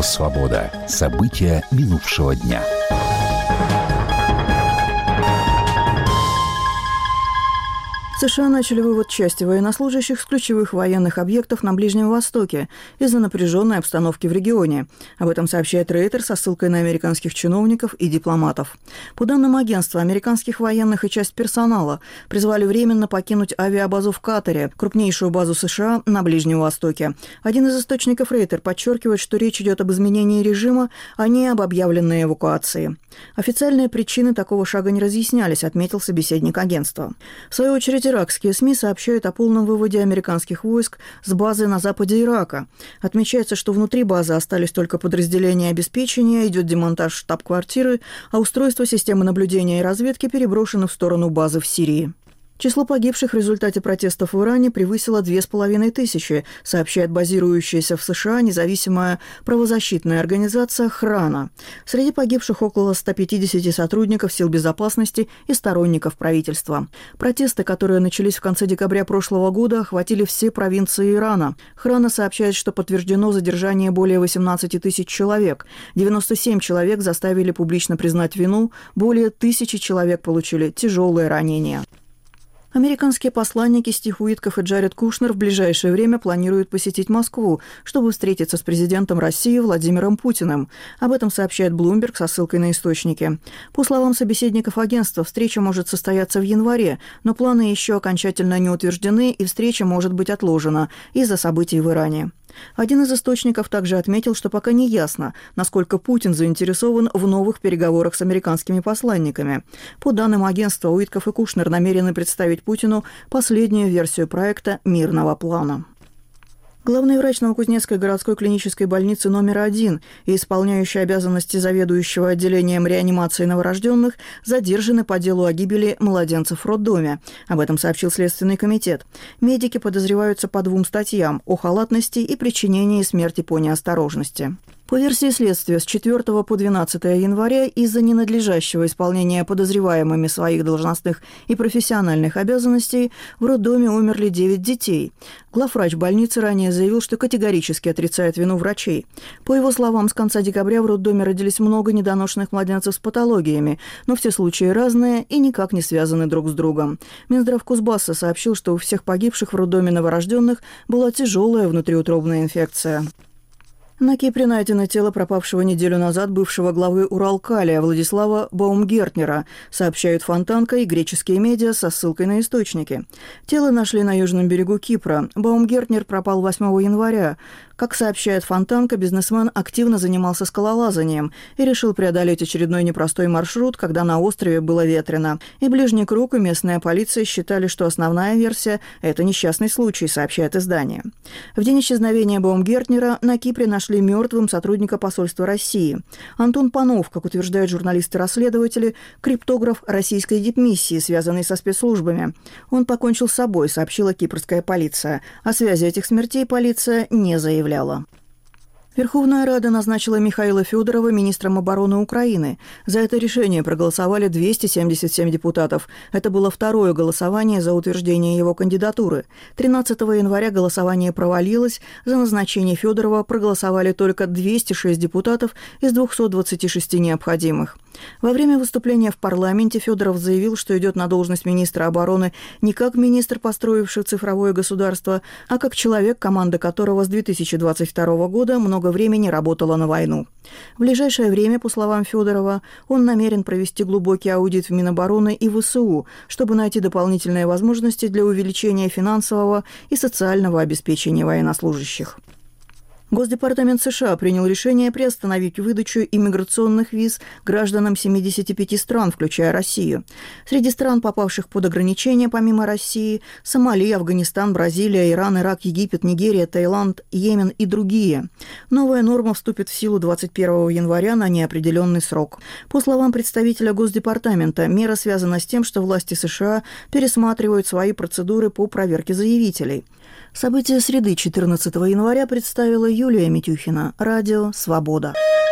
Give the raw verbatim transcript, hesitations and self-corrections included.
«Свобода». События минувшего дня. США начали вывод части военнослужащих с ключевых военных объектов на Ближнем Востоке из-за напряженной обстановки в регионе. Об этом сообщает Рейтер со ссылкой на американских чиновников и дипломатов. По данным агентства, американских военных и часть персонала призвали временно покинуть авиабазу в Катаре, крупнейшую базу США на Ближнем Востоке. Один из источников Рейтер подчеркивает, что речь идет об изменении режима, а не об объявленной эвакуации. Официальные причины такого шага не разъяснялись, отметил собеседник агентства. В свою очередь, иракские СМИ сообщают о полном выводе американских войск с базы на западе Ирака. Отмечается, что внутри базы остались только подразделения обеспечения, идет демонтаж штаб-квартиры, а устройство системы наблюдения и разведки переброшено в сторону базы в Сирии. Число погибших в результате протестов в Иране превысило две с половиной тысячи, сообщает базирующаяся в США независимая правозащитная организация «Храна». Среди погибших около ста пятидесяти сотрудников сил безопасности и сторонников правительства. Протесты, которые начались в конце декабря прошлого года, охватили все провинции Ирана. «Храна» сообщает, что подтверждено задержание более восемнадцати тысяч человек. девяносто семь человек заставили публично признать вину, более тысячи человек получили тяжелые ранения. Американские посланники Стив Уитков и Джаред Кушнер в ближайшее время планируют посетить Москву, чтобы встретиться с президентом России Владимиром Путиным. Об этом сообщает Bloomberg со ссылкой на источники. По словам собеседников агентства, встреча может состояться в январе, но планы еще окончательно не утверждены, и встреча может быть отложена из-за событий в Иране. Один из источников также отметил, что пока не ясно, насколько Путин заинтересован в новых переговорах с американскими посланниками. По данным агентства, Уитков и Кушнер намерены представить Путину последнюю версию проекта мирного плана. Главный врач Новокузнецкой городской клинической больницы номер один и исполняющий обязанности заведующего отделением реанимации новорожденных задержаны по делу о гибели младенцев в роддоме. Об этом сообщил Следственный комитет. Медики подозреваются по двум статьям – о халатности и причинении смерти по неосторожности. По версии следствия, с четвёртого по двенадцатое января из-за ненадлежащего исполнения подозреваемыми своих должностных и профессиональных обязанностей в роддоме умерли девять детей. Главврач больницы ранее заявил, что категорически отрицает вину врачей. По его словам, с конца декабря в роддоме родились много недоношенных младенцев с патологиями, но все случаи разные и никак не связаны друг с другом. Минздрав Кузбасса сообщил, что у всех погибших в роддоме новорожденных была тяжелая внутриутробная инфекция. На Кипре найдено тело пропавшего неделю назад бывшего главы Уралкалия Владислава Баумгертнера, сообщают Фонтанка и греческие медиа со ссылкой на источники. Тело нашли на южном берегу Кипра. Баумгертнер пропал восьмого января. Как сообщает Фонтанка, бизнесмен активно занимался скалолазанием и решил преодолеть очередной непростой маршрут, когда на острове было ветрено. И ближний круг, и местная полиция считали, что основная версия – это несчастный случай, сообщает издание. В день исчезновения Баумгертнера на Кипре нашли мертвым сотрудника посольства России. Антон Панов, как утверждают журналисты-расследователи, криптограф российской дипмиссии, связанный со спецслужбами. Он покончил с собой, сообщила кипрская полиция. О связи этих смертей полиция не заявляла. Верховная Рада назначила Михаила Федорова министром обороны Украины. За это решение проголосовали двести семьдесят семь депутатов. Это было второе голосование за утверждение его кандидатуры. тринадцатого января голосование провалилось. За назначение Федорова проголосовали только двести шесть депутатов из двухсот двадцати шести необходимых. Во время выступления в парламенте Федоров заявил, что идет на должность министра обороны не как министр, построивший цифровое государство, а как человек, команда которого с две тысячи двадцать второго года много времени работала на войну. В ближайшее время, по словам Федорова, он намерен провести глубокий аудит в Минобороны и ВСУ, чтобы найти дополнительные возможности для увеличения финансового и социального обеспечения военнослужащих. Госдепартамент США принял решение приостановить выдачу иммиграционных виз гражданам семидесяти пяти стран, включая Россию. Среди стран, попавших под ограничения помимо России, Сомали, Афганистан, Бразилия, Иран, Ирак, Египет, Нигерия, Таиланд, Йемен и другие. Новая норма вступит в силу двадцать первого января на неопределенный срок. По словам представителя Госдепартамента, мера связана с тем, что власти США пересматривают свои процедуры по проверке заявителей. События среды четырнадцатого января представила Юлия Митюхина. Радио «Свобода».